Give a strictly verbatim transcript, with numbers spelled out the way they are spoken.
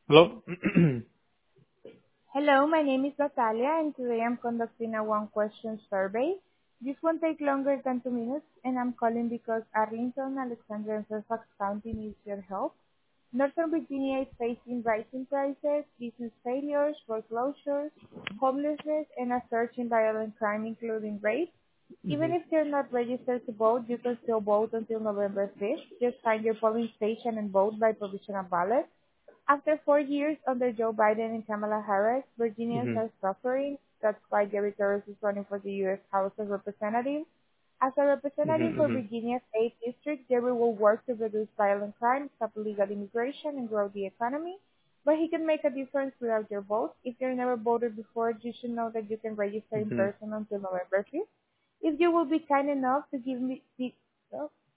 Hello? Hello, my name is Natalia, and today I'm conducting a one-question survey. This won't take longer than two minutes, and I'm calling because Arlington, Alexandria, and Fairfax County needs your help. Northern Virginia is facing rising prices, business failures, foreclosures, homelessness, and a surge in violent crime, including rape. Even hmm if you're not registered to vote, you can still vote until November fifth. Just find your polling station and vote by provisional ballot. After four years under Joe Biden and Kamala Harris, Virginians hmm are suffering. That's why Jerry Torres is running for the U S. House of Representatives. As a representative for hmm Virginia's eighth District, Jerry will work to reduce violent crime, stop illegal immigration, and grow the economy. But he can make a difference without your vote. If you've never voted before, you should know that you can register in hmm person until November fifth. If you will be kind enough to give me the... Oh.